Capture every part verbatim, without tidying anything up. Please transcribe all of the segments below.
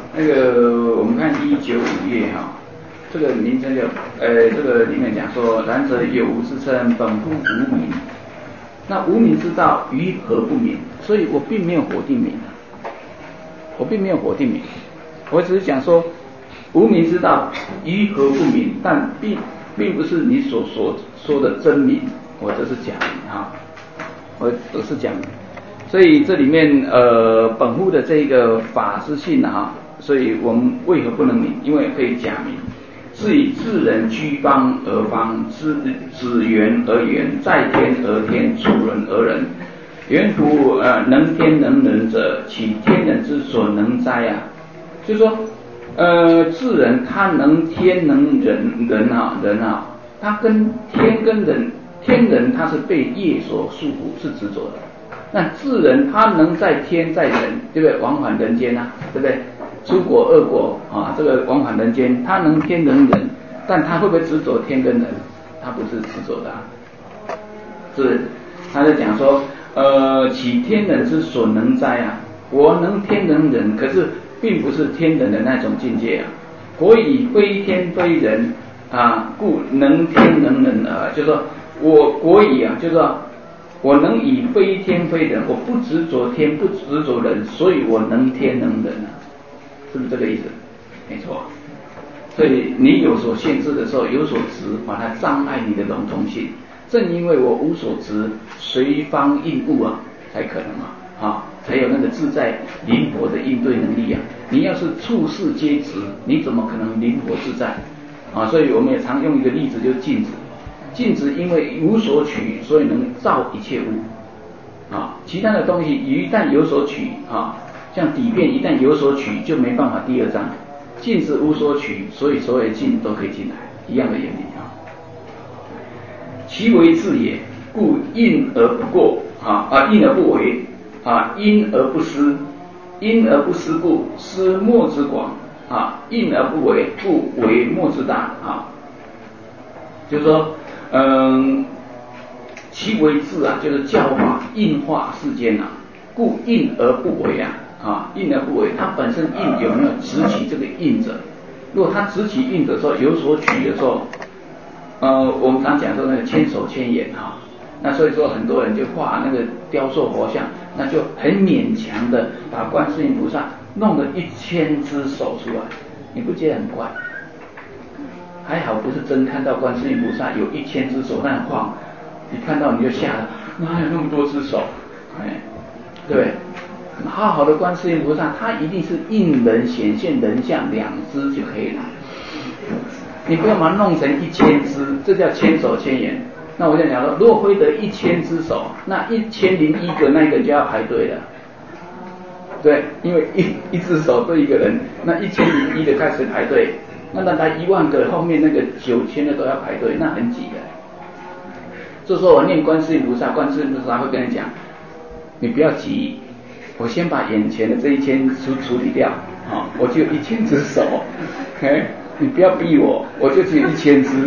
那个我们看一九五页哈，这个名称就呃这个里面讲说，然则有无之称，本乎无明。那无明之道于何不明？所以我并没有否定明啊，我并没有否定明，我只是讲说无明之道于何不明，但并并不是你所所说的真明，我这是假明哈，我都是讲。所以这里面呃本乎的这个法之性哈，所以我们为何不能明？因为可以假明。是以自人居方而方，知子缘而缘，在天而天，处人而人。原图呃能天能人者，其天人之所能哉啊？就是说，呃，自人他能天能人人啊人啊，他跟天跟人，天人他是被业所束缚，是执着的。那自人他能在天在人，对不对？往返人间啊，对不对？出国恶国啊，这个往返人间，他能天能人，但他会不会执着天跟人？他不是执着的、啊，是他在讲说，呃，其天人之所能哉啊？我能天能人，可是并不是天人的那种境界啊。国以非天非人啊，故能天能人啊，就是说我国以啊，就是说我能以非天非人，我不执着天，不执着人，所以我能天能人啊。是不是这个意思？没错。所以你有所限制的时候，有所执，把它障碍你的融通性。正因为我无所执，随方应物啊，才可能嘛啊，才有那个自在灵活的应对能力啊。你要是处事皆执，你怎么可能灵活自在啊？所以我们也常用一个例子，就是镜子。镜子因为无所取，所以能照一切物啊。其他的东西一旦有所取啊。像底片一旦有所取，就没办法第二张。镜子无所取，所以所有镜都可以进来，一样的原理啊。其为智也，故应而不过啊啊，应而不为啊，因而不思，因而不思故，思莫之广啊，应而不为，故为莫之大啊。就是说，嗯，其为智啊，就是教化应化世间啊，故应而不为啊。啊，应而不为，它本身应有没有执起这个应者？如果它执起应者的时候有所取的时候，呃，我们常讲说那个千手千眼啊，那所以说很多人就画那个雕塑佛像，那就很勉强的把观世音菩萨弄了一千只手出来，你不觉得很怪？还好不是真看到观世音菩萨有一千只手那样晃，你看到你就吓了，哪有那么多只手？哎，对不对？好好的观世音菩萨，他一定是应人显现人像两只就可以了。你不要把它弄成一千只，这叫千手千眼。那我就讲说，如果挥得一千只手，那一千零一个那个就要排队了。对，因为一一只手对一个人，那一千零一的开始排队，那那他一万个后面那个九千的都要排队，那很挤的。这时候我念观世音菩萨，观世音菩萨会跟你讲，你不要急。我先把眼前的这一千处处理掉，啊，我就一千只手，哎，你不要逼我，我就只有一千只，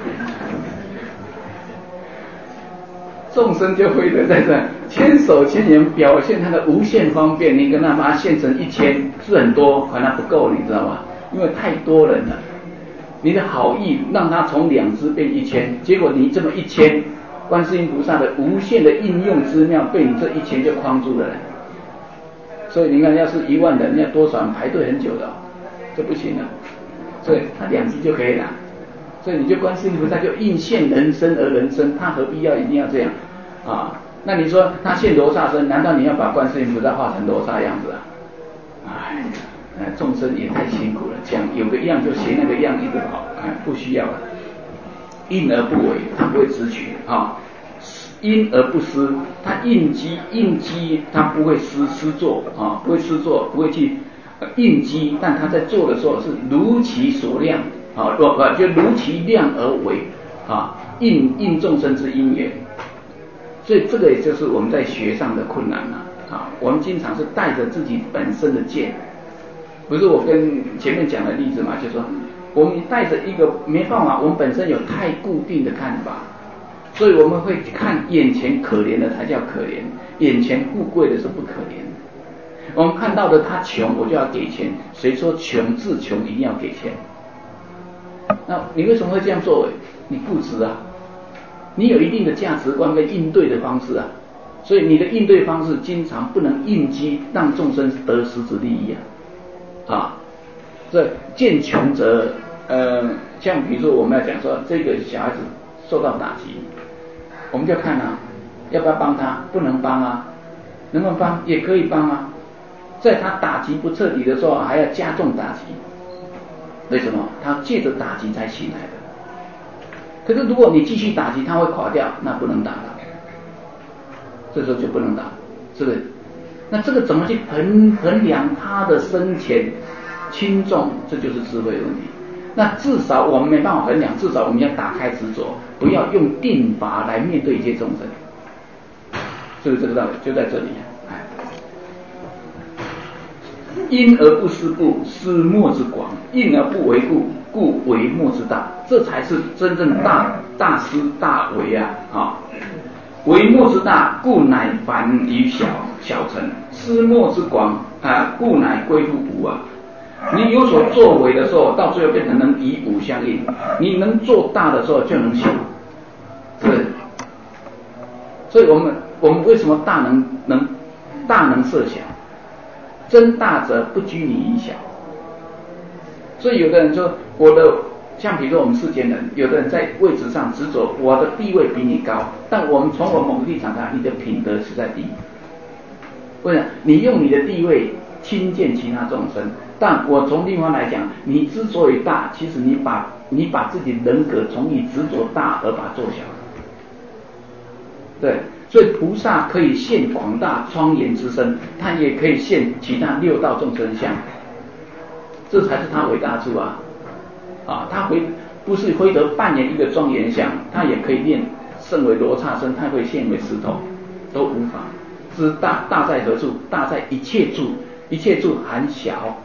众生就会的在这千手千眼表现他的无限方便，你跟他把它现成一千是很多，可能不够，你知道吗？因为太多人了，你的好意让他从两只变一千，结果你这么一千，观世音菩萨的无限的应用之妙被你这一千就框住了。所以你看，要是一万人，要多少人排队很久的、哦，这不行了。所以他两只就可以了。所以你就观世音菩萨就应现人身而人身，他何必要一定要这样啊？那你说他现罗刹身，难道你要把观世音菩萨画成罗刹样子啊？哎，众生也太辛苦了，讲有个样就学那个样，一直跑，哎，不需要了。应而不为，他不会执取啊。因而不思，他应机应机，他不会失失作啊，不会失作，不会去应机，但他在做的时候是如其所量啊，不就如其量而为啊，应应众生之因缘。所以这个也就是我们在学上的困难了啊，我们经常是带着自己本身的见，不是我跟前面讲的例子嘛，就说我们带着一个没办法，我们本身有太固定的看法。所以我们会看眼前可怜的才叫可怜，眼前富贵的是不可怜。 我们看到的他穷，我就要给钱。谁说穷自穷一定要给钱？那你为什么会这样做？你固执啊，你有一定的价值观跟应对的方式啊，所以你的应对方式经常不能应机，让众生得实质利益啊。啊，这见穷则呃，像比如说我们要讲说这个小孩子受到打击，我们就看啊，要不要帮他？不能帮啊，能不能帮？也可以帮啊。在他打击不彻底的时候，还要加重打击。为什么？他借着打击才起来的。可是如果你继续打击，他会垮掉，那不能打了。这时候就不能打，是不是？那这个怎么去衡衡量他的深浅轻重？这就是智慧的问题。那至少我们没办法衡量，至少我们要打开执着，不要用定法来面对一切众生。是不是这个道理？就在这里。因而不思故，思莫之广；应而不为故，故为莫之大。这才是真正大大思大为啊！啊，为莫之大，故乃凡于小小成；思莫之广啊，故乃归乎无啊。你有所作为的时候，到最后变成能以无相应；你能做大的时候，就能小，是不是？所以我们我们为什么大能能大能设小？真大者不拘泥于小。所以有的人说，我的像比如说我们世间人，有的人在位置上执着，我的地位比你高，但我们从我某个立场看，你的品德实在低。为什么？你用你的地位轻贱其他众生，但我从另外来讲，你之所以大，其实你把你把自己人格从你执着大而把它做小。对。所以菩萨可以现广大庄严之身，他也可以现其他六道众生相，这才是他伟大处啊！啊，他回不是回得扮演一个庄严相，他也可以练圣为罗刹身，他会现为石头，都无妨。知大大在何处？大在一切处，一切处含小，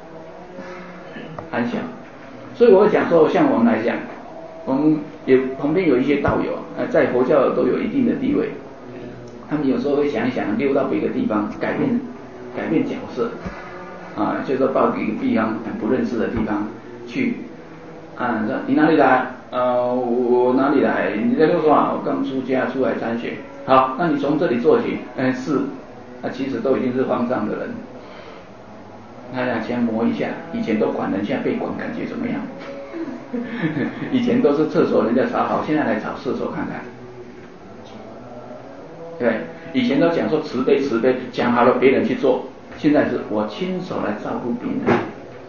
含小。所以我会讲说，像我们来讲，我们有旁边有一些道友，呃，在佛教都有一定的地位。他们有时候会想一想，溜到别的地方，改变改变角色，啊，就是说到一个地方很不认识的地方去，啊，说你哪里来？呃，我哪里来？你在六说啊，我刚出家出来参学。好，那你从这里做起。嗯，是，他其实都已经是方丈的人。他想先磨一下，以前都管人，现在被管，感觉怎么样？以前都是厕所人家扫好，现在来找厕所看看。对，以前都讲说慈悲慈悲，讲好了别人去做，现在是我亲手来照顾病人。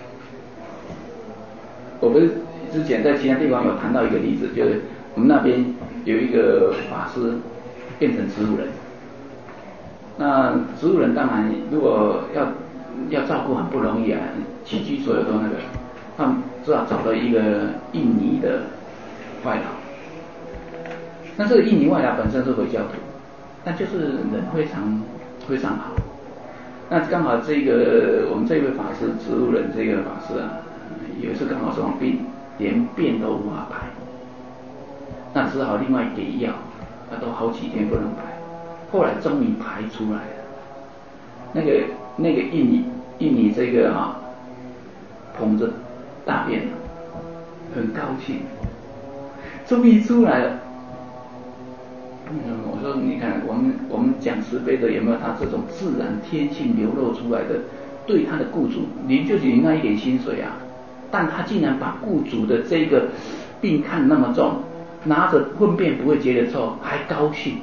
我不是之前在其他地方有谈到一个例子，就是我们那边有一个法师变成植物人，那植物人当然如果要要照顾很不容易啊，起居所有都那个，他们至少找到一个印尼的外劳，那这个印尼外劳本身是回教徒。那就是人非常非常好，那刚好这个我们这位法师植物人这个法师啊，有一次刚好生病，连便都无法排，那只好另外给药，他都好几天不能排，后来终于排出来了。那个那个印尼印尼这个啊，捧着大便，很高兴，终于出来了。嗯，我说你看，我们我们讲慈悲的有没有他这种自然天性流露出来的，对他的雇主，你就领那一点薪水啊，但他竟然把雇主的这个病看那么重，拿着粪便不会觉得臭，还高兴，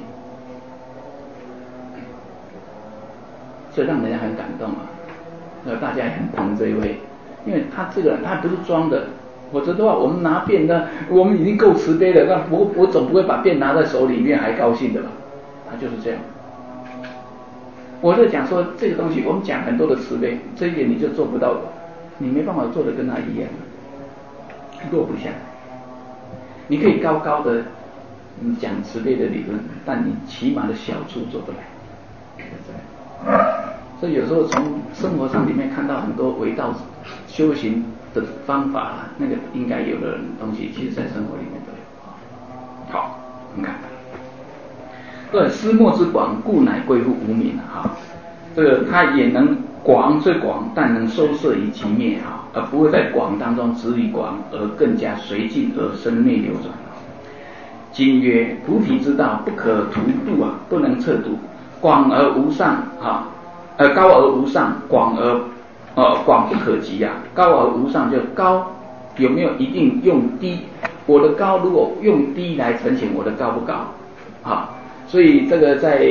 这让人家很感动啊。那大家也很疼这一位，因为他这个人他不是装的。否则的话，我们拿便呢，我们已经够慈悲了，那我我总不会把便拿在手里面还高兴的吧？他就是这样。我在讲说这个东西，我们讲很多的慈悲，这一点你就做不到，你没办法做得跟他一样，落不下来。你可以高高的你讲慈悲的理论，但你起码的小处做不来。所以有时候从生活上里面看到很多为道修行的方法，那个应该有的东西，其实在生活里面都有。好，我们看，对，思莫之广，故乃归乎无明啊。 这个它也能广虽广，但能收摄于其灭啊，而不会在广当中止于广，而更加随境而生灭流转。今曰菩提之道不可图度啊，不能测度，广而无上啊，呃高而无上，广而呃广不可及啊，高而无上就高有没有一定用低？我的高如果用低来呈现，我的高不高？啊，所以这个在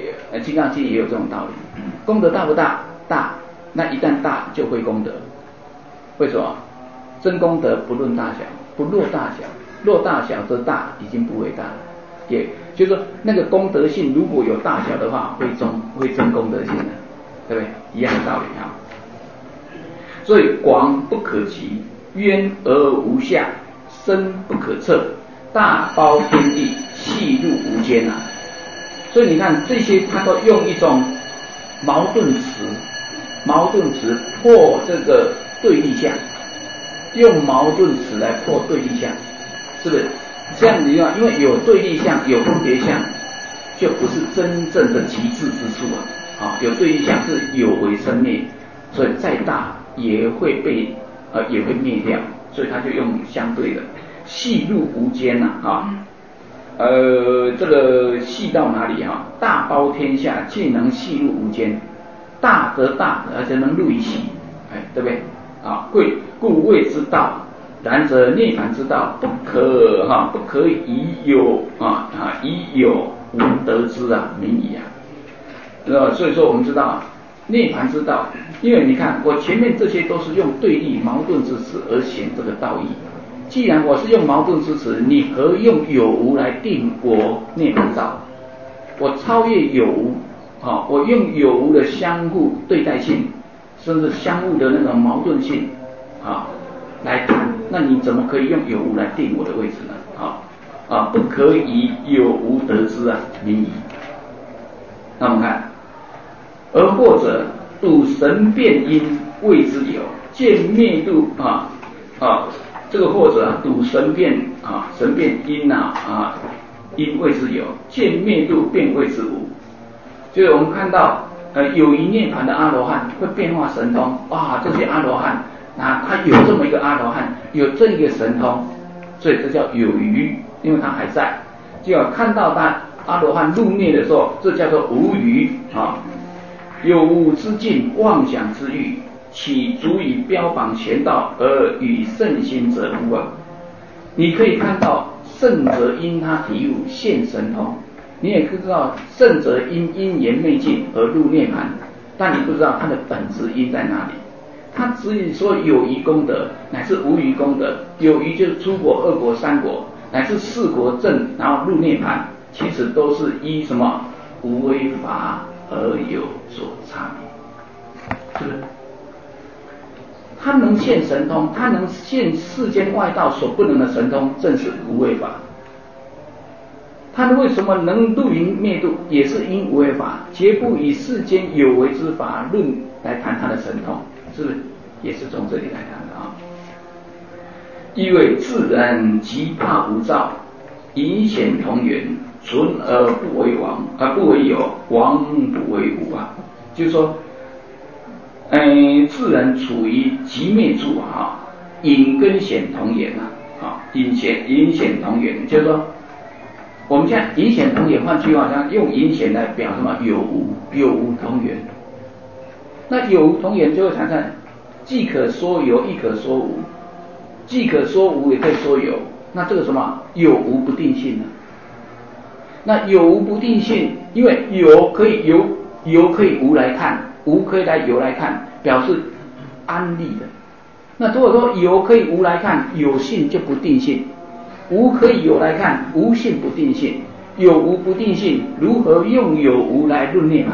《金刚经》也有这种道理。功德大不大？大。那一旦大就会功德。为什么？真功德不论大小，不落大小，落大小则大已经不为大了。也就是说，那个功德性如果有大小的话，会增会增功德性的，对不对？一样的道理啊。所以广不可及，渊而无下，深不可测，大包天地，细入无间啊。所以你看这些，他都用一种矛盾词，矛盾词破这个对立项，用矛盾词来破对立项，是不是？这样子啊，因为有对立项，有分别项，就不是真正的极致之处啊。啊，有对立项是有为生灭，所以再大也会被呃也会灭掉，所以他就用相对的，细入无间呐啊。呃，这个细到哪里啊？大包天下，既能细入无间，大则大，而且能入于细，哎，对不对？啊，贵故谓之道。然则涅槃之道不可哈、啊，不可以有啊啊以有无得之啊，名矣啊。呃，所以说我们知道啊，涅槃之道，因为你看我前面这些都是用对立矛盾之词而显这个道义。既然我是用矛盾之词，你何用有无来定我涅槃道？我超越有无，啊，我用有无的相互对待性，甚至相互的那种矛盾性，啊，来谈，那你怎么可以用有无来定我的位置呢？啊啊，不可以有无得之啊，名矣。那我们看，而或者睹神变因谓之有，见灭度啊啊。这个或者啊，睹神变啊，神变因啊啊，因谓之有，见灭度便谓之无。就是我们看到呃有一涅槃的阿罗汉会变化神通，哇，这些阿罗汉啊，他有这么一个阿罗汉，有这一个神通，所以这叫有余，因为他还在。就要看到他阿罗汉入灭的时候，这叫做无余啊。有无之境，妄想之欲，岂足以标榜贤道而与圣心者无啊？你可以看到圣者因他体悟现神通，你也知道圣者因因缘昧尽而入涅槃，但你不知道他的本质因在哪里。他只以说有余功德，乃至无余功德，有余就是出国、二国、三国，乃至四国正，然后入涅槃，其实都是依什么无为法而有所差别，是不是？他能现神通，他能现世间外道所不能的神通，正是无为法。他为什么能入于灭度，也是因无为法，绝不以世间有为之法论来谈他的神通，是不是？也是从这里来谈的啊。因为自然极怕无照，隐显同源，存而不为王，而不为有，王不为无啊。就是说，呃，自然处于极灭处啊，隐跟显同源啊，啊，隐显隐显同源，就是说，我们现在隐显同源，换句话讲，用隐显来表什么？有无，有无同源。那有无同源就会产生，既可说有，亦可说无，既可说无，也可以说有。那这个什么？有无不定性呢？那有无不定性，因为有可以有有可以无来看，无可以来有来看，表示安立的。那如果说有可以无来看，有性就不定性；无可以有来看，无性不定性。有无不定性，如何用有无来论涅槃？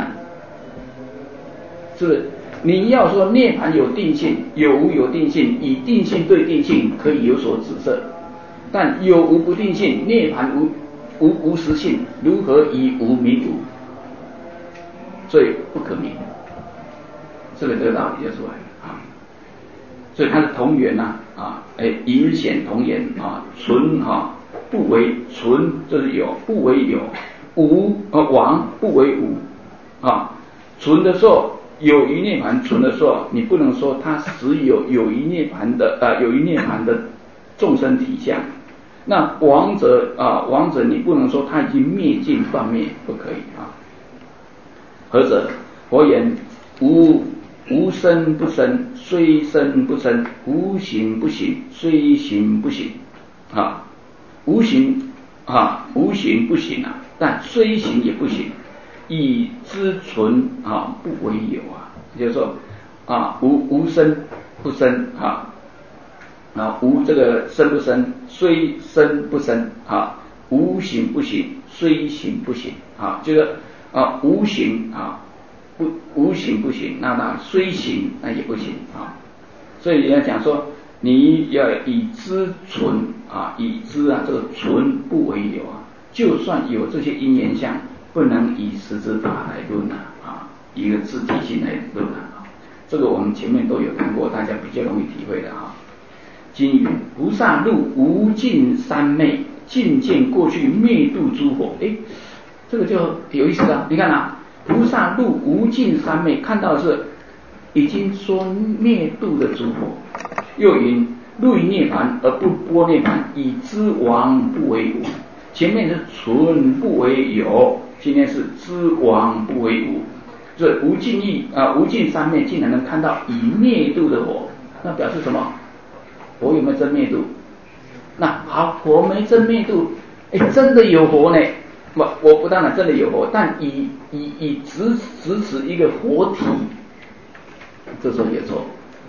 是不是？你要说涅槃有定性，有无有定性，以定性对定性可以有所指涉，但有无不定性，涅槃无无无实性，如何以无名无？所以不可名，是不是这个道理就出来了啊？所以它是同源呐啊，哎，隐显同源啊，存哈不为存，就是有不为有，无呃王不为无啊。 存的时候有余涅盘存的时候，你不能说它实有有余涅盘的啊、呃、有余涅盘的众生体相。那亡者啊亡者你不能说他已经灭尽断灭，不可以啊。何者？佛言无无生不生，虽生不生；无行不行，虽行不行。啊，无行啊，无行不行啊，但虽行也不行。以知存啊，不为有啊，就是说啊，无无生不生啊，啊无这个生不生，虽生不生啊，无行不行，虽行不行啊，就是啊无行啊不无行不行，那那虽行那也不行啊，所以人家讲说你要以知存啊，以知啊这个存不为有啊，就算有这些因缘相。不能以实质法来论啊，啊，一个自体性来论啊，这个我们前面都有谈过，大家比较容易体会的啊。经云：菩萨入无尽三昧，尽见过去灭度诸佛。哎，这个就有意思了。你看啊，菩萨入无尽三昧，看到的是已经说灭度的诸佛。又云：入于涅盘而不波涅盘，以知亡不为无。前面是存不为有。今天是知亡不为无，这无尽意啊，无尽三昧竟然能看到以灭度的佛，那表示什么？佛有没有真灭度？那好，佛没真灭度，哎，真的有佛呢。我我不当然真的有佛，但以以以直直指一个佛体，这时候也错。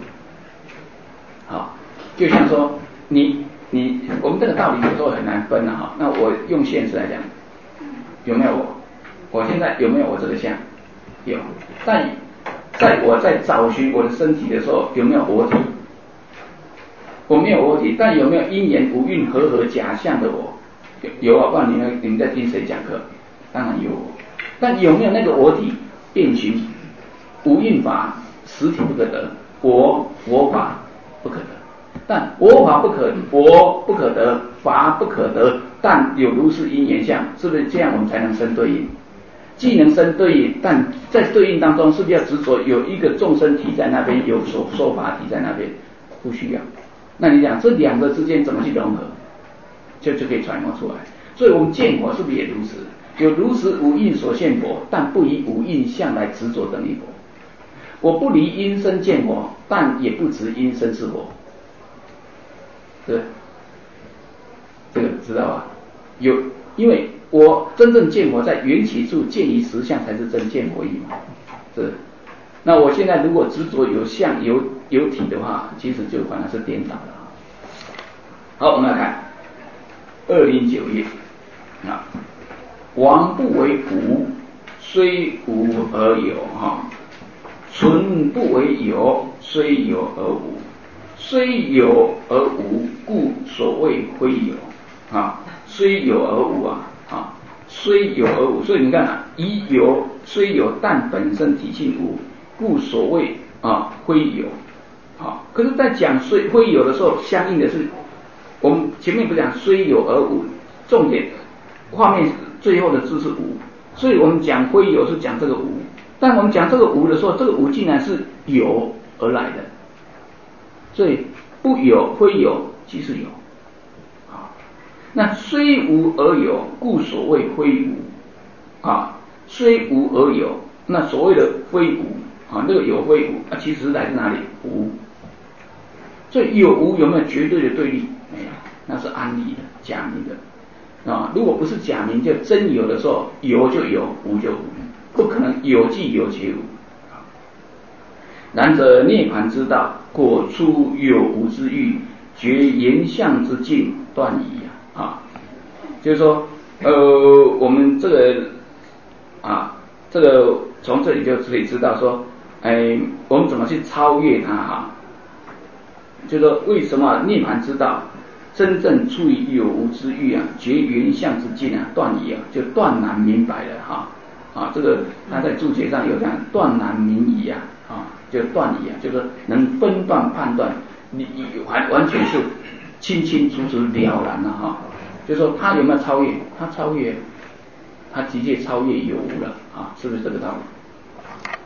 好，就像说你你我们这个道理有时候很难分啊。哈，那我用现实来讲，有没有我？我现在有没有我这个相？有，但在我在找寻我的身体的时候，有没有我体？我没有我体，但有没有因缘无蕴和合假象的我？有，有啊，不然你们你们在听谁讲课？当然有我，但有没有那个我体变形？无蕴法实体不可得，我我法不可得，但我法不可，我不可得，法不可得，但有如是因缘相，是不是这样我们才能生对应？既能生对应，但在对应当中是不是要执着有一个众生体在那边，有所说法体在那边？不需要。那你讲这两个之间怎么去融合，就就可以揣摩出来。所以我们见佛是不是也如此？有如实无印所现佛，但不以无印相来执着等于佛。我不离因身见佛，但也不执因身是佛。对，这个知道吧？有，因为我真正见佛在缘起处见于实相，才是真见佛意嘛。是。那我现在如果执着有相有有体的话，其实就反而是颠倒了。好，我们来看二零九页啊，亡不为无，虽无而有哈；存不为有，虽有而无。虽有而无，故所谓非有啊。虽有而无啊啊，虽有而无，所以你看啊，以有虽有，但本身体性无。故所谓啊非有，好，可是，在讲虽非有的时候，相应的是我们前面不讲虽有而无，重点画面最后的字是无，所以我们讲非有是讲这个无，但我们讲这个无的时候，这个无竟然是有而来的，所以不有非有即是有，啊，那虽无而有，故所谓非无，啊，虽无而有，那所谓的非无。啊，那个有非无啊，其实来自哪里？无。所以有无有没有绝对的对立？没有，那是安立的、假名的啊。如果不是假名，就真有的时候，有就有，无就无，不可能有即有且无。然则涅槃之道，果出有无之欲，绝言相之境，断矣啊！啊，就是说，呃，我们这个啊，这个从这里就可以知道说。哎，我们怎么去超越它哈？就说为什么涅槃之道真正处于有无之欲啊，绝缘相之境啊，断矣啊，就断然明白了哈啊！这个他在注解上有讲断然明矣啊啊，就断矣啊，就是能分段判断，你完完全是清清楚楚了然了哈。就说他有没有超越？他超越，他直接超越有无了啊，是不是这个道理？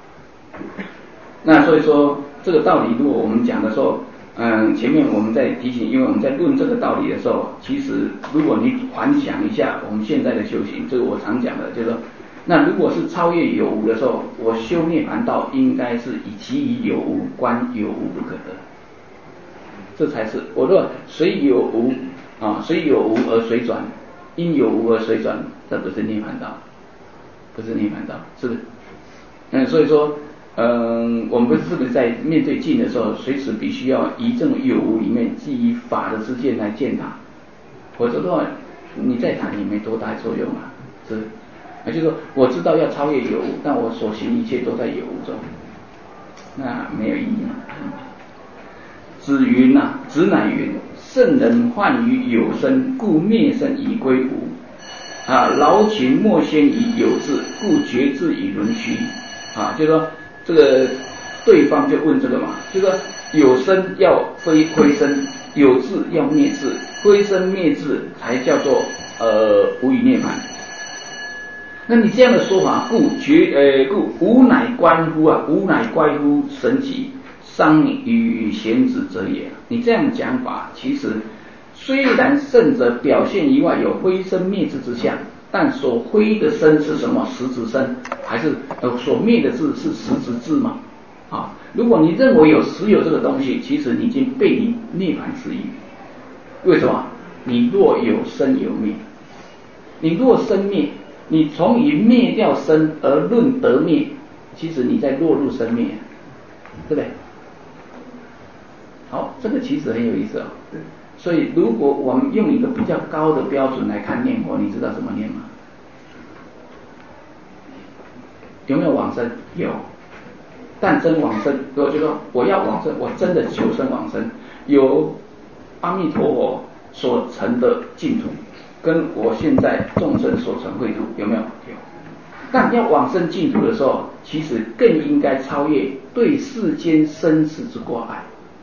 那所以说这个道理，如果我们讲的时候，嗯，前面我们在提醒，因为我们在论这个道理的时候，其实如果你环想一下我们现在的修行，这个我常讲的，就是说，那如果是超越有无的时候，我修涅槃道应该是以其以有无观有无不可得，这才是我若随有无啊，随有无而随转，因有无而随转，这不是涅槃道，不是涅槃道，是不是？嗯，所以说。嗯，我们不是是不是在面对境的时候，随时必须要以这种有无里面基于法的之见来见它，否则的话，你再谈也没多大作用啊，是，啊，就是说我知道要超越有无，但我所行一切都在有无中，那没有意义。子云呐、啊，子乃云：圣人患于有生，故灭生以归无。啊，劳勤莫先以有志，故绝志以轮虚。啊，就是说。这个对方就问这个嘛，就说有生要非非生，有智要灭智，非生灭智才叫做呃无以涅槃。那你这样的说法，故绝呃故无乃关乎啊，无乃关乎神奇，伤与贤子者也。你这样讲法，其实虽然圣者表现以外有非生灭智之相。但所非的生是什么？实质生，还是呃所灭的智是实质智吗？啊，如果你认为有实有这个东西，其实你已经背离涅槃之意。为什么？你若有生有灭，你若生灭，你从以灭掉生而论得灭，其实你在落入生灭，对不对？好，这个其实很有意思哦。所以，如果我们用一个比较高的标准来看念佛，你知道怎么念吗？有没有往生？有。但真往生，我就说我要往生，我真的求生往生，有阿弥陀佛所成的净土，跟我现在众生所成秽土，有没有？有。但要往生净土的时候，其实更应该超越对世间生死之挂碍。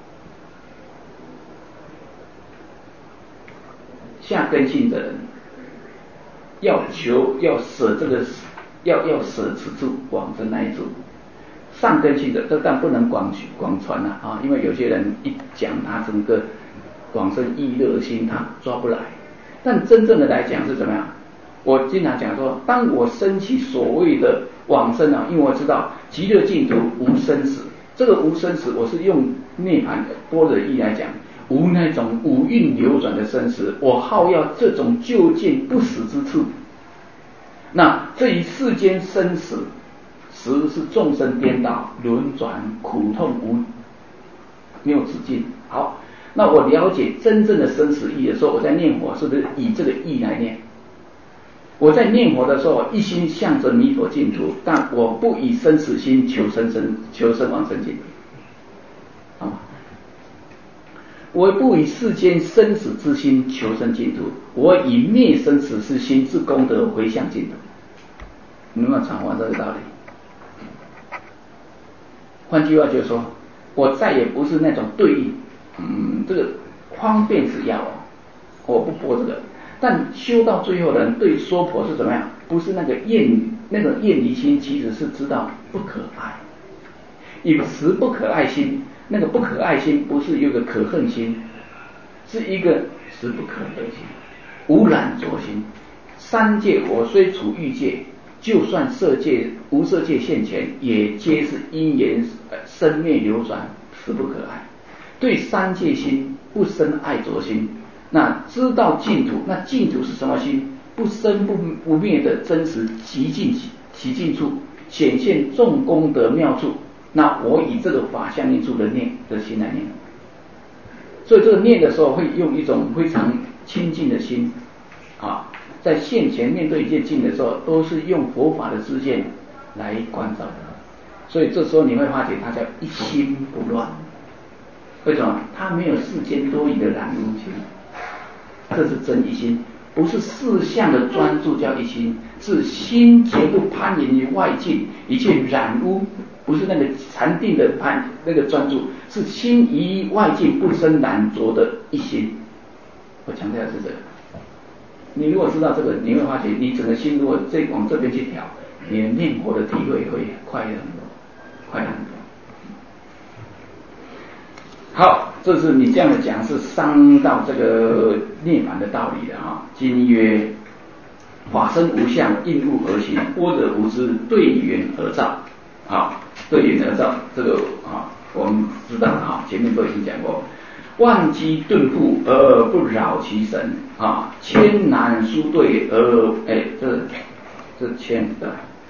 下根性的人要求要舍这个要要舍此处往生那一处，上根性的这但不能广广传了 啊, 啊，因为有些人一讲他整个往生意乐心他抓不来，但真正的来讲是怎么样？我经常讲说，当我升起所谓的往生啊，因为我知道极乐净土无生死，这个无生死我是用涅槃般若义来讲。无那种五蕴流转的生死，我好要这种究竟不死之处。那这一世间生死，实是众生颠倒轮转，苦痛无没有止境。好，那我了解真正的生死意的时候，我在念佛是不是以这个意来念？我在念佛的时候，一心向着弥陀净土，但我不以生死心求生生求生往生净土，好吗？我不以世间生死之心求生净土，我以灭生死之心之功德回向净土。你有没有尝完这个道理？换句话就是说，我再也不是那种对立，嗯，这个方便是要，我不播这个。但修到最后的人对娑婆是怎么样？不是那个厌那种厌离心，其实是知道不可爱，以持不可爱心。那个不可爱心不是有个可恨心，是一个实不可得心，无染着心。三界我虽处欲界，就算色界无色界现前，也皆是因缘生灭流转，实不可爱。对三界心不生爱着心，那知道净土，那净土是什么心？不生不不灭的真实极尽其尽处，显现众功德妙处。那我以这个法相应处的念的心来念，所以这个念的时候会用一种非常清净的心啊，在现前面对一件境的时候，都是用佛法的知见来关照的。所以这时候你会发觉它叫一心不乱。为什么？它没有世间多余的染污心，这是真一心。不是事项的专注叫一心，是心绝不攀岩于外境一切染污，不是那个禅定的攀那个专注，是心于外境不生染着的一心。我强调的是这个。你如果知道这个，你会发觉你整个心如果这往这边去调，你的念佛的体会会快乐很多。 快很多。好，这是你这样的讲是伤到这个涅槃的道理的哈。今曰法身无相，应物而行，般若无知，对缘而造。好，对缘而造，这个啊我们知道哈，前面都已经讲过。万机顿复而不扰其神啊，千难殊对而哎，这这千的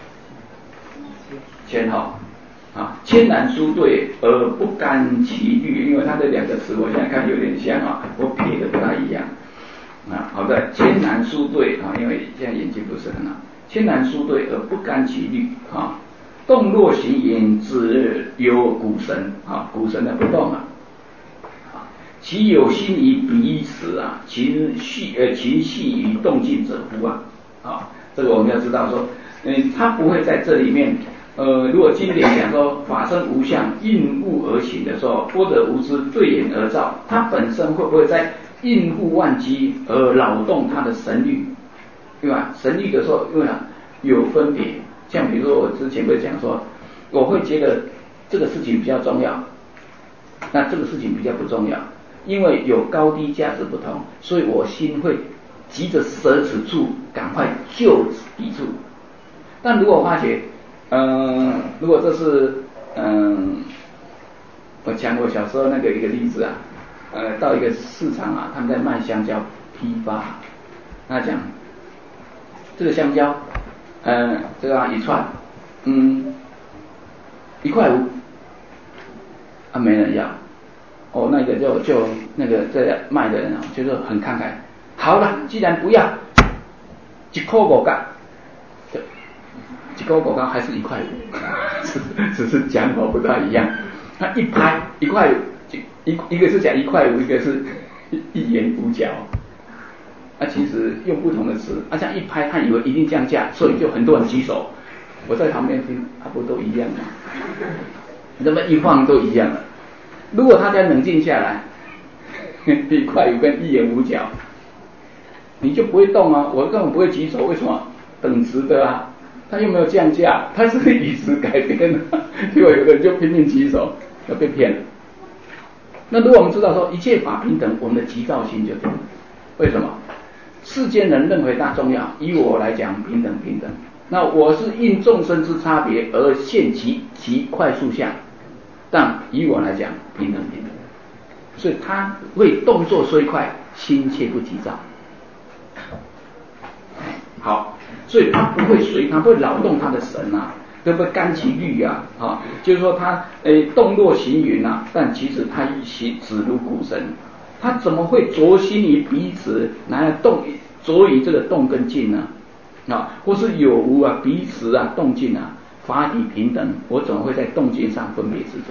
千号啊，千难殊对而不甘其虑，因为它这两个词我现在看有点像啊，我撇的不大一样啊。好的，千难殊对啊，因为现在眼睛不是很好，千难殊对而不甘其虑啊，动若行云，只有股神啊，股神的不动啊。其有心于彼此啊，其系呃其系于动静者乎啊？啊，这个我们要知道说，嗯，他不会在这里面，呃，如果经典讲说法身无相，应物而行的时候，般若无知，对缘而造，它本身会不会在应付万机而扰动它的神律，对吧？神律的时候，因为啊有分别，像比如说我之前会讲说，我会觉得这个事情比较重要，那这个事情比较不重要。因为有高低价值不同，所以我心会急着舍此处，赶快就彼处。但如果发觉，嗯、呃，如果这是，嗯、呃，我讲过小时候那个一个例子啊，呃，到一个市场啊，他们在卖香蕉批发，他讲这个香蕉，呃，这个、啊、一串，嗯，一块五，啊，没人要。哦，那个就就那个在卖的人啊，就是很慷慨。好了，既然不要，一块五角，一块五角还是一块五，只只是讲法不大一样。他一拍一块五，一一个是讲一块五，一个是一一元五角。啊，其实用不同的词，啊，这样一拍，他以为一定降价，所以就很多人举手。我在旁边听，啊，不都一样吗？那么一晃都一样了。如果大家冷静下来，一块五跟一元五角，你就不会动啊，我根本不会举手，为什么？等值的啊，他又没有降价，他是以时改变的，结果有的人就拼命举手，要被骗了。那如果我们知道说一切法平等，我们的急躁心就对了。为什么？世间人认为它重要，以我来讲平等平等，那我是应众生之差别而现其其快速相。但以我来讲，平等平等，所以他会动作虽快，心切不急躁。好，所以他不会随，他不会扰动他的神啊，对不对？甘其虑啊，啊，就是说他诶动若行云啊，但其实他行只如股神，他怎么会着心于彼此，来动着于这个动跟静呢？啊，或是有无啊，彼此啊，动静啊。法体平等，我怎么会在动静上分别执着？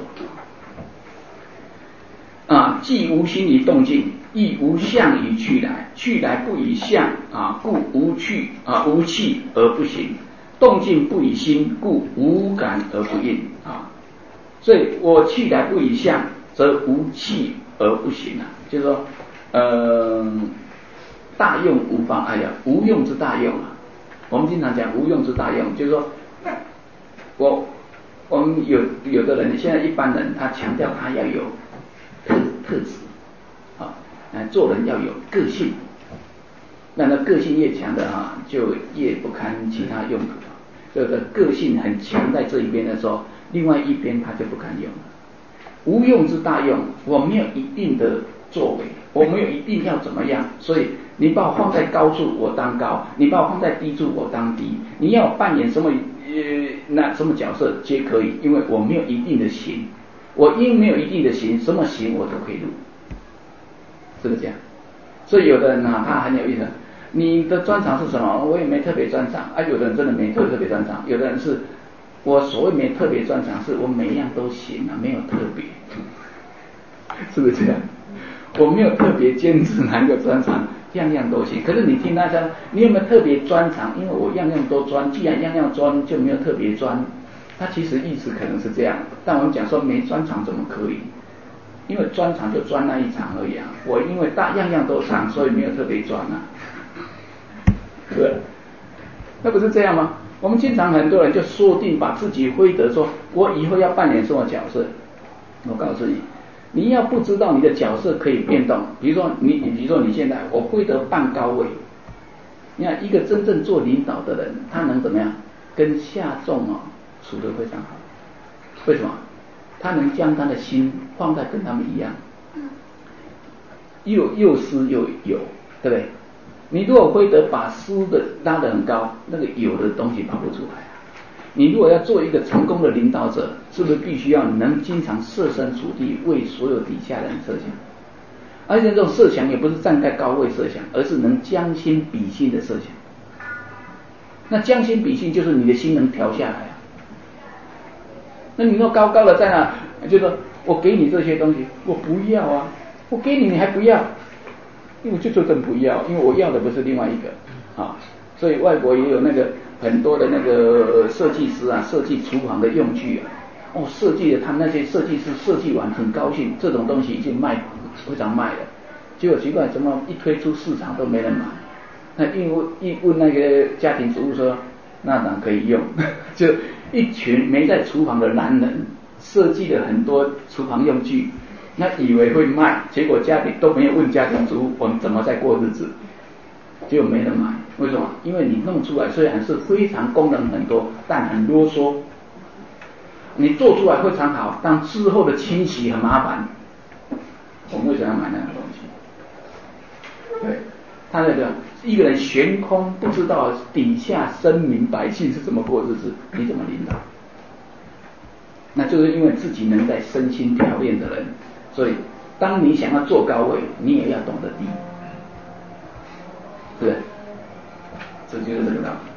啊，既无心于动静，亦无相于去来，去来不以相啊，故无去啊，无气而不行；动静不以心，故无感而不应啊。所以我去来不以相，则无气而不行啊。就是说，呃，大用无妨碍啊，无用之大用啊。我们经常讲无用之大用，就是说。我我们有有的人，现在一般人他强调他要有特特质，啊，做人要有个性，那那个性越强的啊，就越不堪其他用途。这个个性很强在这一边的时候，另外一边他就不堪用了。无用之大用，我没有一定的作为，我没有一定要怎么样，所以你把我放在高处，我当高；你把我放在低处，我当低。你要扮演什么？呃，那什么角色皆可以，因为我没有一定的形，我因没有一定的形，什么形我都可以录，是不是这样？所以有的人啊，他很有意思，你的专长是什么？我也没特别专长啊。有的人真的没特特别专长，有的人是，我所谓没特别专长，是我每一样都行啊，没有特别，是不是这样？我没有特别坚持哪一个专长。样样都行，可是你听他讲，你有没有特别专长？因为我样样都专，既然样样专，就没有特别专。他其实意思可能是这样，但我们讲说没专长怎么可以？因为专长就专那一场而已啊。我因为大样样都长，所以没有特别专啊，对，那不是这样吗？ 我们经常很多人就说定把自己徽德说，我以后要扮演什么角色。我告诉你，你要不知道你的角色可以变动，比如说你，比如说你现在我徽德扮高位，你看一个真正做领导的人，他能怎么样？跟下众哦处得非常好。为什么？他能将他的心放在跟他们一样，又又施又有，对不对？你如果徽德把施的拉得很高，那个有的东西跑不出来啊。你如果要做一个成功的领导者，是不是必须要能经常设身处地为所有底下人设想？而且这种设想也不是站在高位设想，而是能将心比心的设想。那将心比心就是你的心能调下来啊。那你说高高的在那，就说我给你这些东西，我不要啊，我给你你还不要，因为我就说真不要，因为我要的不是另外一个啊。所以外国也有那个很多的那个设计师啊，设计厨房的用具啊，哦，设计的他们那些设计师设计完很高兴，这种东西已经卖非常卖了，结果奇怪，怎么一推出市场都没人买？那一问一问那个家庭主妇说，那哪可以用？就一群没在厨房的男人设计了很多厨房用具，那以为会卖，结果家庭都没有问家庭主妇我们怎么在过日子，结果没人买。为什么？因为你弄出来虽然是非常功能很多，但很啰嗦。你做出来非常好，但之后的清洗很麻烦。我们为什么要买那样东西？对，他那个一个人悬空，不知道底下生民百姓是怎么过日子，你怎么领导？那就是因为自己能在身心调练的人，所以当你想要坐高位，你也要懂得低，是不是？这就是这个道理。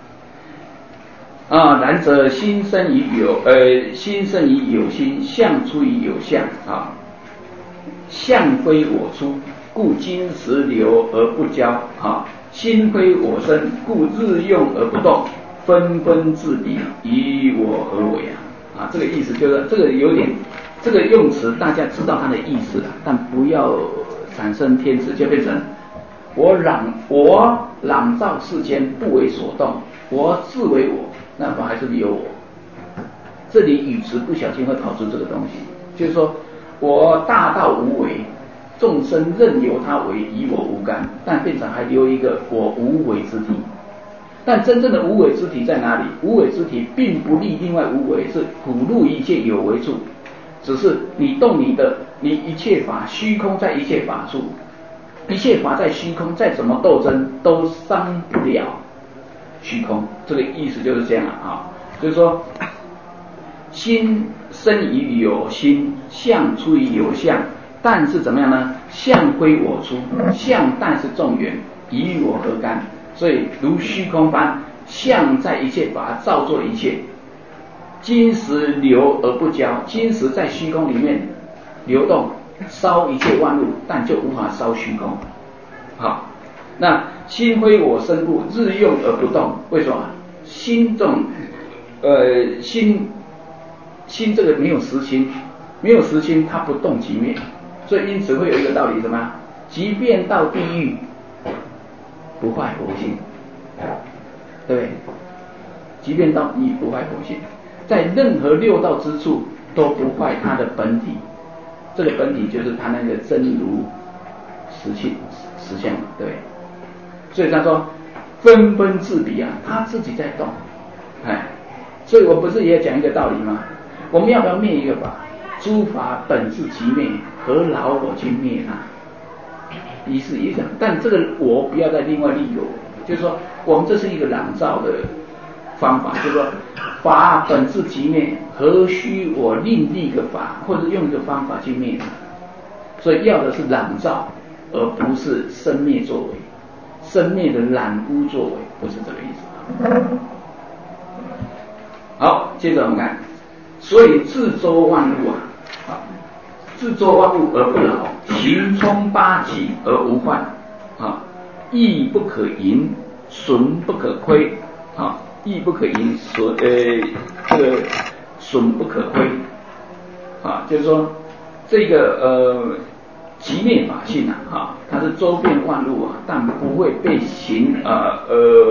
啊，然则心生于有，呃，心生于有心，相出于有相啊。相非我出，故金石流而不交啊；心非我生，故日用而不动，纷纷自彼，以我何为啊？啊，这个意思就是这个有点，这个用词大家知道它的意思了，但不要产生偏执，就变成我朗我朗照世间，不为所动，我自为我，那么还是有我。这里语词不小心会跑出这个东西，就是说我大道无为，众生任由他为，以我无干，但变成还留一个我无为之体。但真正的无为之体在哪里？无为之体并不立另外无为，是普入一切有为处，只是你动你的，你一切法虚空在一切法处，一切法在虚空，再怎么斗争都伤不了虚空。这个意思就是这样啊，就是说心生于有心，相出于有相，但是怎么样呢？相归我出，相但是众缘，以我何干？所以如虚空般，相在一切法造作一切，金石流而不交，金石在虚空里面流动，烧一切万物，但就无法烧虚空。好，那心非我生故，日用而不动。为什么？心这种呃心心这个没有实心，没有实心，它不动即灭。所以因此会有一个道理，什么？即便到地狱，不坏佛性，对不对？即便到地狱不坏佛性，在任何六道之处都不坏它的本体。这个本体就是它那个真如实性实相，对不对？所以他说纷纷自彼啊，他自己在动，哎，所以我不是也讲一个道理吗？我们要不要灭一个法？诸法本自即灭，何劳我去灭它？意思一样，但这个我不要再另外立一个我，就是说我们这是一个朗照的方法，就是说法本自即灭，何须我另立一个法，或者用一个方法去灭它？所以要的是朗照，而不是生灭作为。生灭的染污作为不是这个意思。好，接着我们看，所以自周万物啊，啊，自周万物而不老，行充八极而无患，啊，益不可盈，损不可亏，啊，益不可盈，损呃这个损不可亏，啊，就是说这个呃。极灭法性啊，哈，它是周遍万物啊，但不会被形呃呃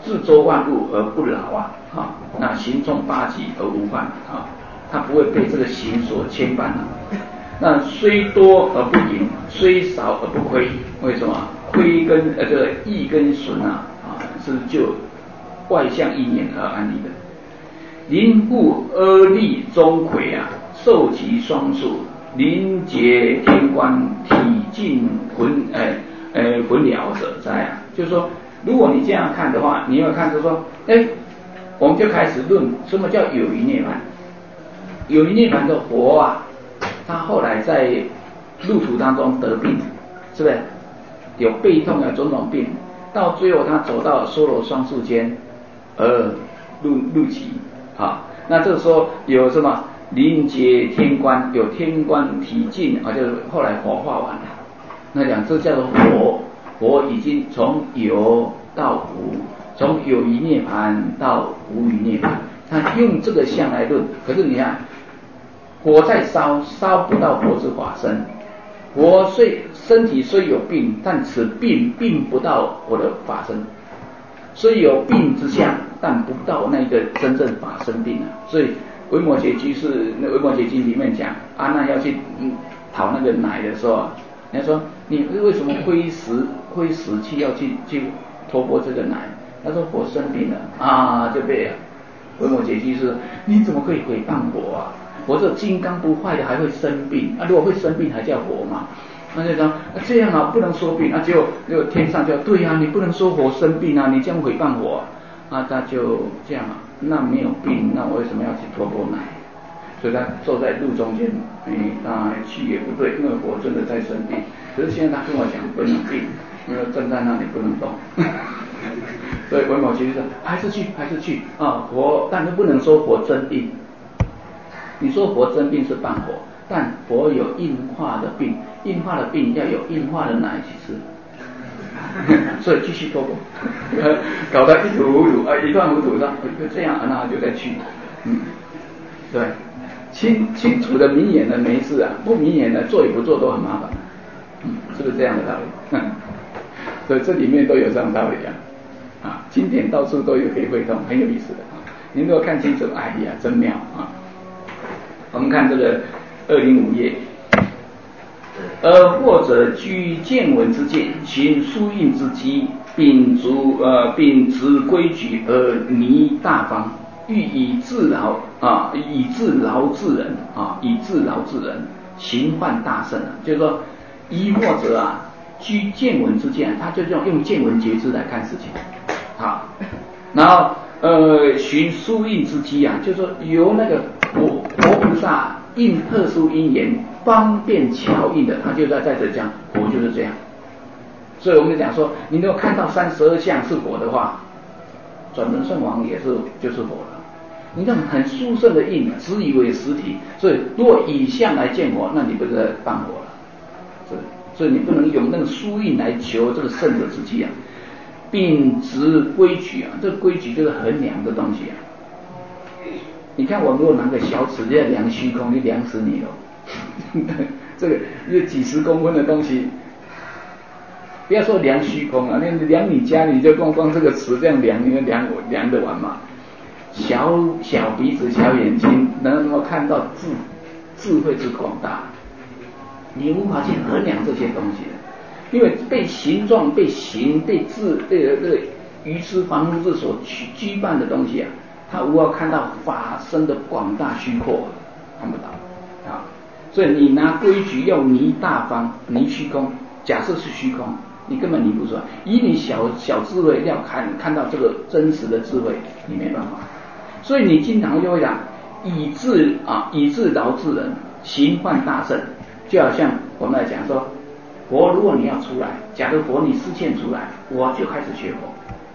自周万物而不劳啊，啊，那行众八极而无患啊，他不会被这个行所牵绊啊。那虽多而不盈，虽少而不亏，为什么？亏跟呃这个益跟损啊啊是就外向意念而安立的。临故阿利钟馗啊，受其双数，临结天官，体尽魂哎哎魂了者哉啊，就是说，如果你这样看的话，你要看就是说，哎，我们就开始论什么叫有余涅槃。有余涅槃的佛啊，他后来在路途当中得病，是不是？有背痛啊，种种病，到最后他走到娑罗双树间，而入入寂啊。那这个时候有什么临结天官，有天官体尽啊，就是后来火化完了。那讲这叫做佛，佛已经从有到无，从有余涅槃到无余涅槃，他用这个相来论。可是你看，火在烧，烧不到佛之法身。我虽身体虽有病，但此病病不到我的法身。虽有病之相，但不到那个真正法身病啊。所以维摩诘居士那维摩诘经里面讲，阿难要去、嗯、讨那个奶的时候，人家说你为什么挥石挥石器要去去托钵这个奶？他说佛生病了啊，就被维摩诘居士，你怎么可以诽谤佛啊？佛这金刚不坏的还会生病啊？如果会生病还叫佛吗？那就说、啊、这样啊，不能说病啊，结果结果天上就对啊，你不能说佛生病啊，你这样诽谤我啊，他就这样啊，那没有病，那我为什么要去托钵奶？所以他坐在路中间，哎，那去也不对，因为佛真的在生病。可是现在他跟我讲不能病，因为站在那里不能动。所以维摩诘就说还是去，还是去啊，佛，但是不能说佛真病。你说佛真病是谤佛，但佛有硬化的病，硬化的病要有硬化的奶去吃。所以继续托钵，搞得一土糊涂啊，一团糊涂，上就这样，那就再去，嗯，对，清清楚的明眼的没事啊，不明眼的做与不做都很麻烦，嗯，是不是这样的道理？所以这里面都有这样道理啊，啊，经典到处都有可以会通，很有意思的啊。您如果看清楚，哎呀，真妙啊！我们看这个二零五页。而或者居见闻之见，行书印之机，秉足呃秉持规矩而拟大方，欲以自劳啊，以自劳治人啊，以自劳治人，行患大胜啊。就是说，亦或者啊，居见闻之见，他就用用见闻觉知来看事情，好，然后呃循书印之机啊，就是说由那个佛佛菩萨印特殊因缘。方便巧应的，他就在在这讲，佛就是这样。所以我们讲说，你如果看到三十二相是佛的话，转轮圣王也是就是佛了。你这种很殊胜的印，只以为实体，所以如果以相来见佛，那你不是在谤佛了？是，所以你不能用那个殊印来求这个圣者之机啊。秉持规矩啊，这个规矩就是衡量的东西啊。你看我如果拿个小尺在量虚空，就量死你了。这个有几十公分的东西，不要说量虚空啊，那量你家里就光光这个尺这样量，你能量量得完吗？小小鼻子小眼睛能够看到智智慧之广大，你无法去衡量这些东西的，因为被形状被形被智被这个愚痴凡夫之所拘绊的东西啊，他无法看到法身的广大虚阔，看不到啊。所以你拿规矩要拟大方，拟虚空，假设是虚空，你根本拟不出来。以你小小智慧要看看到这个真实的智慧，你没办法。所以你经常就会讲以智啊，以智劳治人，行患大胜。就好像我们来讲说，佛如果你要出来，假如佛你示现出来，我就开始学佛。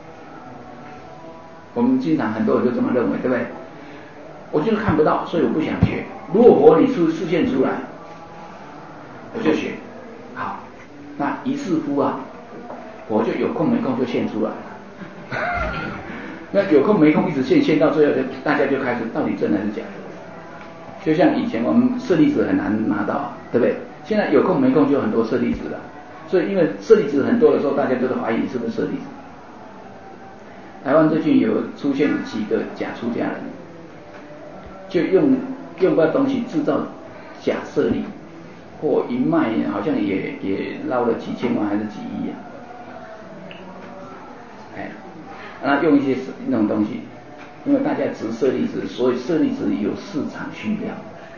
我们经常很多人就这么认为，对不对？我就是看不到，所以我不想学。如果佛你出示现出来，我就学。好，那一世夫啊，我就有空没空就现出来了。那有空没空一直现，现到最后就大家就开始到底真还是假的。就像以前我们舍利子很难拿到，对不对？现在有空没空就很多舍利子了。所以因为舍利子很多的时候，大家都在怀疑是不是舍利子。 台湾最近有出现几个假出家人，就用用不到东西制造假舍利，或一卖好像也也捞了几千万还是几亿啊！哎，那用一些那种东西，因为大家执舍利子，所以舍利子有市场需要。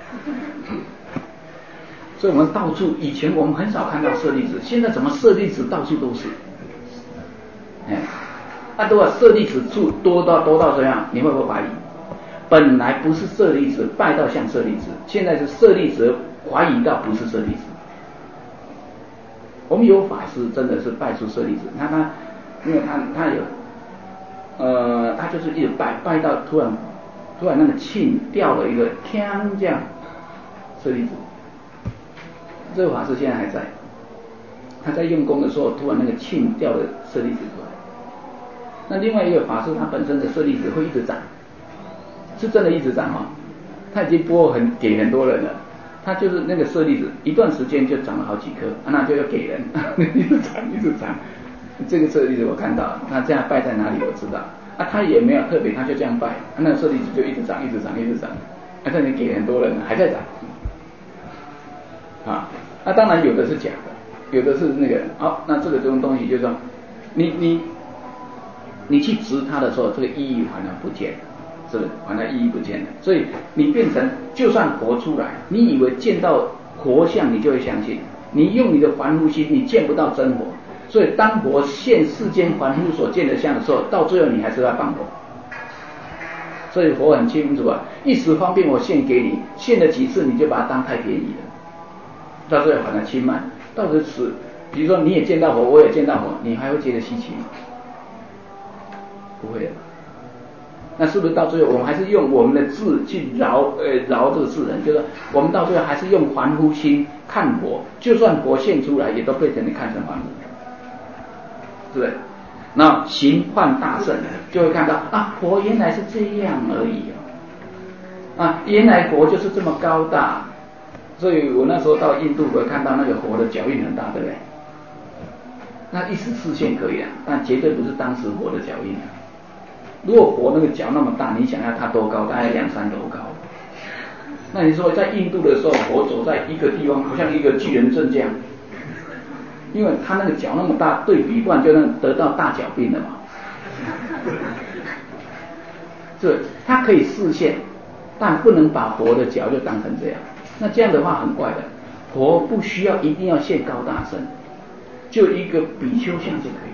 所以我们到处以前我们很少看到舍利子，现在怎么舍利子到处都是？哎，那如果舍利子处多到多到这样，你会不会怀疑？本来不是舍利子拜到像舍利子，现在是舍利子怀疑到不是舍利子。我们有法师真的是拜出舍利子，那他因为他他有呃他就是一直拜拜到突然突然那个磬掉了一个锵这样舍利子。这个法师现在还在，他在用功的时候，突然那个磬掉了舍利子出来。那另外一个法师，他本身的舍利子会一直长，是真的一直长哦。他已经播很给很多人了，他就是那个舍利子，一段时间就长了好几颗，啊、那就要给人，一直长一直长。这个舍利子我看到，他这样拜在哪里我知道，啊，他也没有特别，他就这样拜，啊、那个舍利子就一直长一直长一直长，啊，这里给很多人还在长。啊，那当然有的是假的，有的是那个，好、哦，那这个这种东西就是说，你你你去执它的时候，这个意义反而不见了，是不是？反而意义不见了，所以你变成就算佛出来，你以为见到佛像你就会相信，你用你的凡夫心，你见不到真佛，所以当佛现世间凡夫所见的相的时候，到最后你还是要帮佛。所以佛很清楚啊，一时方便我现给你，现了几次你就把它当太便宜了。到最后反而轻慢，到底是，比如说你也见到佛，我也见到佛，你还会觉得稀奇吗？不会的。那是不是到最后我们还是用我们的智去饶呃饶这个世人？就是我们到最后还是用凡夫心看佛，就算佛现出来，也都被你看成凡夫，是不是？那行幻大圣就会看到啊，佛原来是这样而已哦，啊，原来佛就是这么高大。所以我那时候到印度，我看到那个佛的脚印很大，对不对？那一时视线可以啊，但绝对不是当时佛的脚印啊。如果佛那个脚那么大，你想要它多高？大概两三楼高。那你说在印度的时候，佛走在一个地方，好像一个巨人阵这样，因为他那个脚那么大，对比不然就能得到大脚病了嘛。是，他可以视线，但不能把佛的脚就当成这样。那这样的话很怪的，佛不需要一定要现高大身，就一个比丘像就可以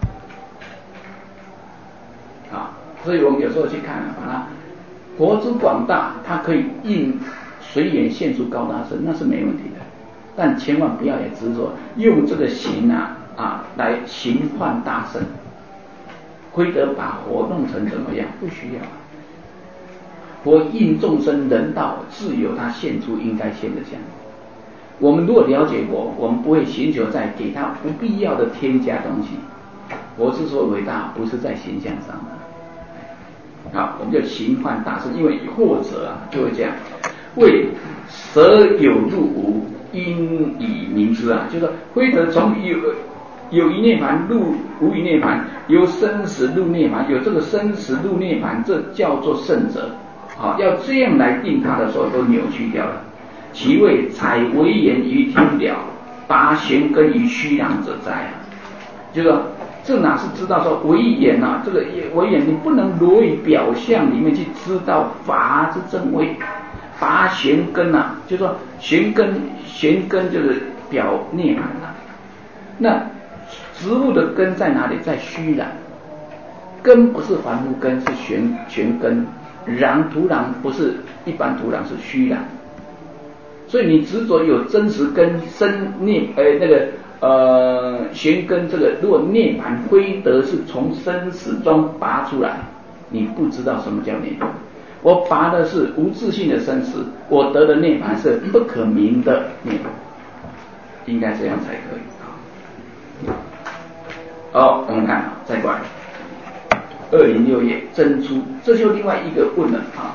了。啊，所以我们有时候去看啊，把它佛之广大，它可以应随缘现出高大身，那是没问题的。但千万不要也执着用这个形啊啊来形幻大圣，非得把佛弄成怎么样，不需要。佛应众生人道，自有他现出应该现的相。我们如果了解佛，我们不会寻求再给他不必要的添加东西。佛之所以伟大，不是在形象上的。好，我们就形幻大圣，因为或者啊就会这样，为舍有入无，因以明之啊，就是非得从有有一涅槃入无一涅槃，由生死入涅槃，有这个生死入涅槃，这叫做圣者。好，要这样来定它的时候，都扭曲掉了。其谓采为言于听了，拔玄根于虚妄者哉啊！就是说，这哪是知道说为言啊？这个为言你不能裸于表象里面去知道法之真伪。拔玄根啊，就是说玄根，玄根就是表涅槃啊。那植物的根在哪里？在虚壤。根不是凡夫根，是玄玄根。壤土壤不是一般土壤，是虚壤。所以你执着有真实根生涅呃那个呃玄根，这个如果涅槃非得是从生死中拔出来，你不知道什么叫涅槃。我拔的是无自性的生死，我得的涅槃是不可名的涅槃，应该这样才可以。好，我们看再过来。二零六页真出，这就另外一个问了啊。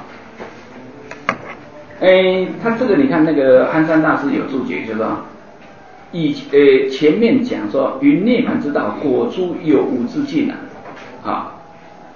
哎，他这个你看那个憨山大师有注解，就是说，以呃前面讲说，于涅槃之道，果出有无之境啊，啊，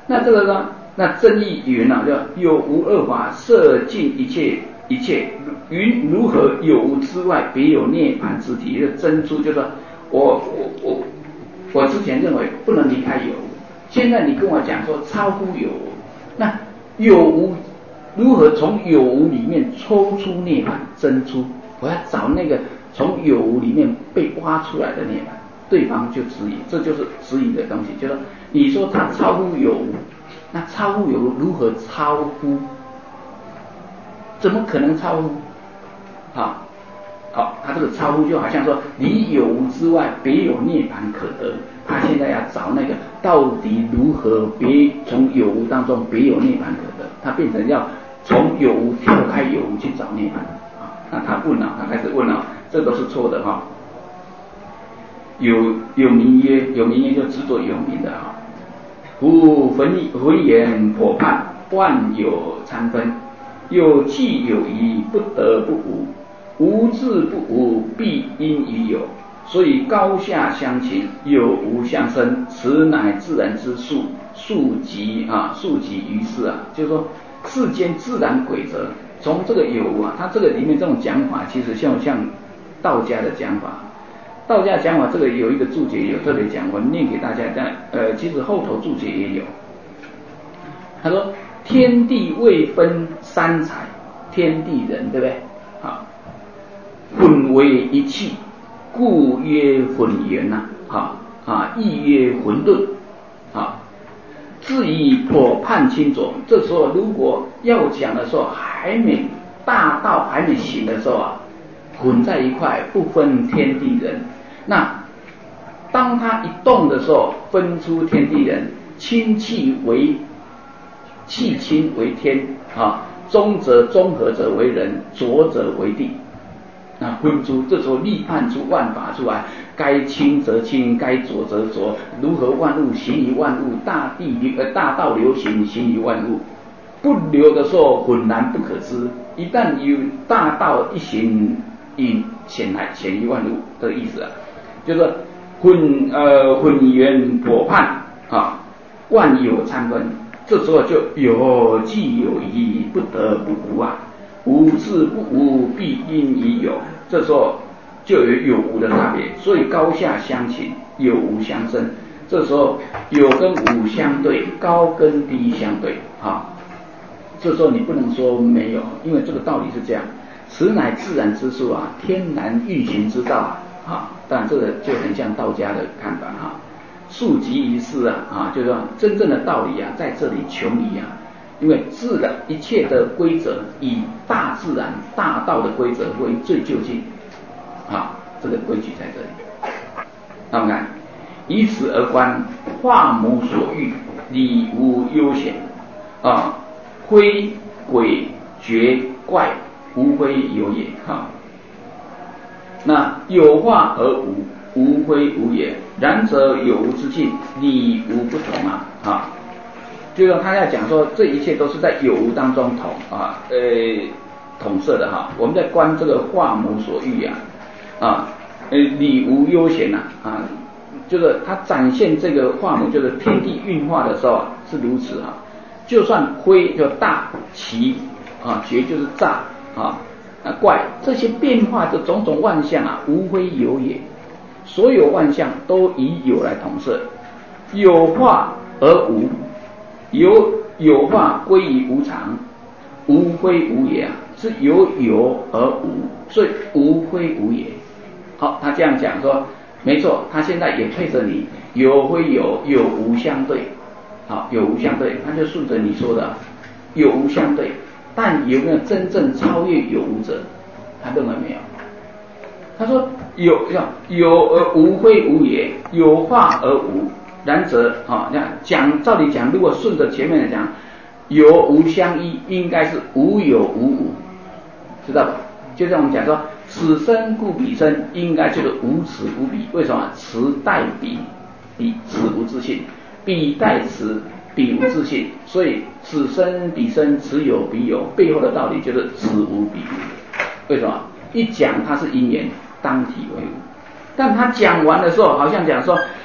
那这个呢？那真义云啊，叫有无二法，摄尽一切一切。云如何有无之外，别有涅槃之体？一个真出，就是说我我我我之前认为不能离开有无，现在你跟我讲说超乎有无，那有无如何从有无里面抽出涅槃真出？我要找那个从有无里面被挖出来的涅槃。对方就质疑，这就是质疑的东西，就是你说它超乎有无，那超乎有无如何超乎？怎么可能超乎？好，好，他这个超乎就好像说离有无之外别有涅槃可得，他现在要找那个到底如何别从有无当中别有涅槃可得，他变成要从有无跳开有无去找涅槃啊。那他问了，他开始问了，这都是错的哈。有有名曰，有名曰就执着有名的哈。夫魂魂言剖判，万有参分，有气有疑，不得不无。无自不无，必因于有。所以高下相倾，有无相生，此乃自然之数，数极啊，数极于世啊。就是说世间自然规则，从这个有无啊，它这个里面这种讲法，其实像像道家的讲法。道家讲法这个有一个注解有特别讲，我念给大家。但呃，其实后头注解也有。他说：天地未分三才，天地人，对不对？好，混为一气，故曰混元呐。好啊，亦曰混沌。好，至于剖判清楚，这时候如果要讲的时候，还没大道还没行的时候啊，混在一块，不分天地人。那当他一动的时候，分出天地人，清气为气清为天啊，中则中和者为人，浊者为地。那分出，这时候立判出万法出来，该清则清，该浊则浊，如何万物行于万物，大地呃大道流行行于万物。不流的时候浑然不可知，一旦有大道一行，隐显来显于万物的意思啊。就是混呃混元剖判啊，万有参分，这时候就有即有疑，不得不无啊，无自不无，必因于有，这时候就有有无的差别，所以高下相倾，有无相生，这时候有跟无相对，高跟低相对啊，这时候你不能说没有，因为这个道理是这样，此乃自然之数啊，天然运行之道啊。啊，当然这个就很像道家的看法哈，数极于世啊，啊，就是说真正的道理啊，在这里穷疑啊，因为自然一切的规则以大自然大道的规则为最究竟，啊，这个规矩在这里。那么看，以此而观，化母所欲，理无悠闲啊，非鬼绝怪，无非有也哈。那有化而无，无非无也。然则有无之境，理无不同啊！啊，就是说他要讲说，这一切都是在有无当中统啊，呃，统摄的哈。我们在观这个化母所欲啊，啊，呃，理无悠闲呐啊，就是他展现这个化母，就是天地运化的时候啊，是如此啊。就算非就大奇啊，绝就是诈啊。啊，怪这些变化的种种万象啊，无非有也。所有万象都以有来统摄，有化而无，有有化归于无常，无非无也啊，是有有而无，所以无非无也。好，他这样讲说，没错，他现在也配着你，有非有，有无相对，好，有无相对，他就顺着你说的，有无相对。但有没有真正超越有无者？他认为没有。他说有有而无非无也，有化而无。然则啊，这样讲，照理讲，如果顺着前面的讲，有无相依，应该是无有无无，知道吧？就像我们讲说，此生故彼生，应该就是无此无彼。为什么？此代彼，彼此无自性，彼代此。彼无自性，所以此生彼生，此有彼有，背后的道理就是此无彼无。为什么？一讲它是因缘，当体为无。但他讲完的时候，好像讲说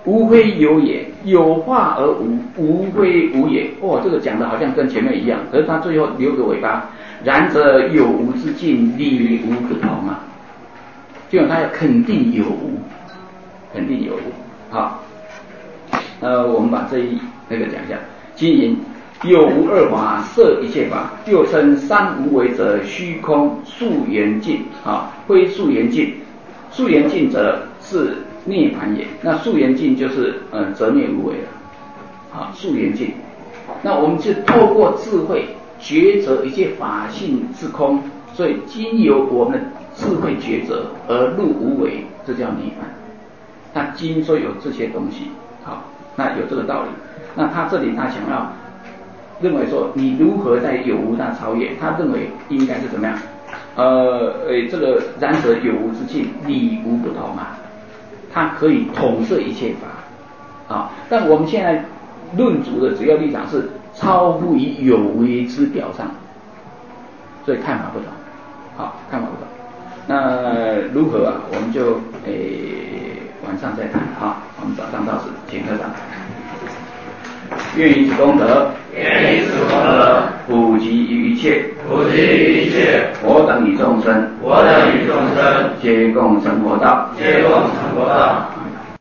无非有也，有化而无，无非无也。哦，这个讲的好像跟前面一样，可是他最后留个尾巴。然则有无之境，理无不同嘛。就他要肯定有无，肯定有无。好，呃，我们把这一那个讲一下。今引有无二法，摄一切法，又称三无为者，虚空素缘尽啊，非素缘尽。素缘尽者是涅槃也。那素缘尽就是呃则灭无为了。好，素缘尽。那我们是透过智慧抉择一切法性之空，所以经由我们的智慧抉择而入无为，这叫涅槃。那经说有这些东西，好，那有这个道理。那他这里他想要认为说，你如何在有无那超越？他认为应该是怎么样？呃，呃，这个然则有无之境，理无不同嘛，它可以统摄一切法啊。但我们现在论主的主要立场是超乎于有为之表上，所以看法不同。好，看法不同。那如何啊？我们就诶晚上再谈啊。我们早上到此，请科长。愿以此功德， 愿以此功德， 普及于一切， 普及于一切， 我等与众生， 我等与众生， 皆共成佛道， 皆共成佛道。